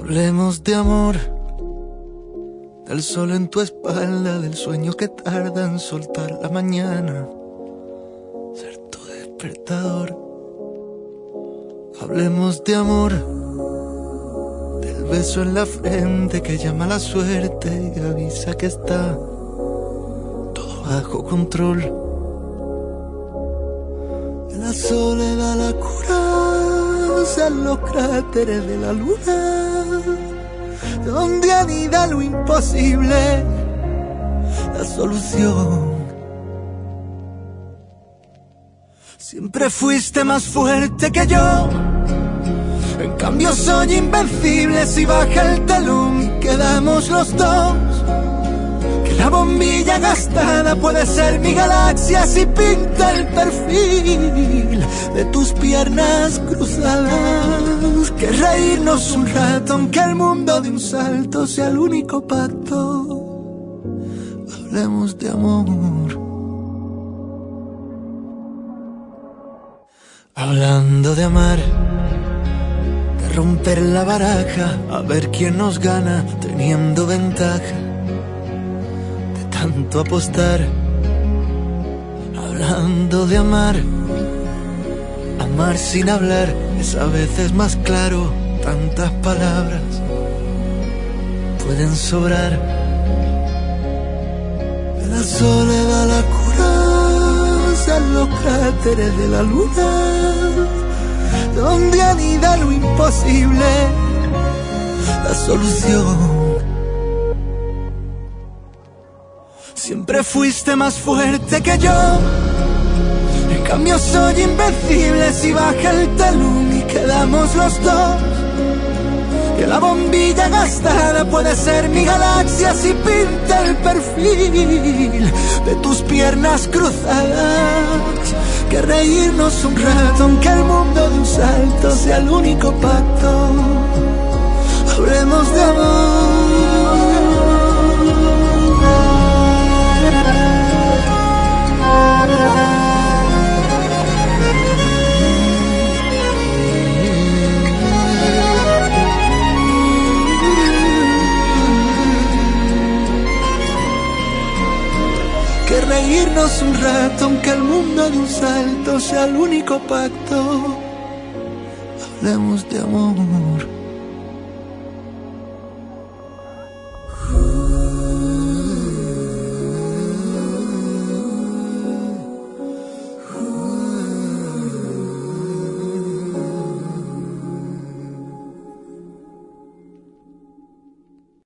Hablemos de amor, del sol en tu espalda, del sueño que tarda en soltar la mañana, ser tu despertador. Hablemos de amor, del beso en la frente que llama a la suerte y avisa que está todo bajo control. En la soledad la cura, en los cráteres de la luna, donde anida lo imposible, la solución. Siempre fuiste más fuerte que yo, en cambio soy invencible. Si baja el telón y quedamos los dos, que la bombilla gastada puede ser mi galaxia si pinta el perfil de tus piernas cruzadas. Que reírnos un rato aunque el mundo de un salto sea el único pacto. Hablemos de amor. Hablando de amar, de romper la baraja, a ver quién nos gana teniendo ventaja, de tanto apostar. Hablando de amar, amar sin hablar es a veces más claro, tantas palabras pueden sobrar. De la soledad la cura, en los cráteres de la luna, donde anida lo imposible, la solución. Siempre fuiste más fuerte que yo, en cambio soy invencible. Si baja el telón y quedamos los dos, que la bombilla gastada puede ser mi galaxia si pinta el perfil de tus piernas cruzadas. Que reírnos un rato aunque el mundo de un salto sea el único pacto. Hablemos de amor. Que reírnos un rato aunque el mundo de un salto sea el único pacto. Hablemos de amor.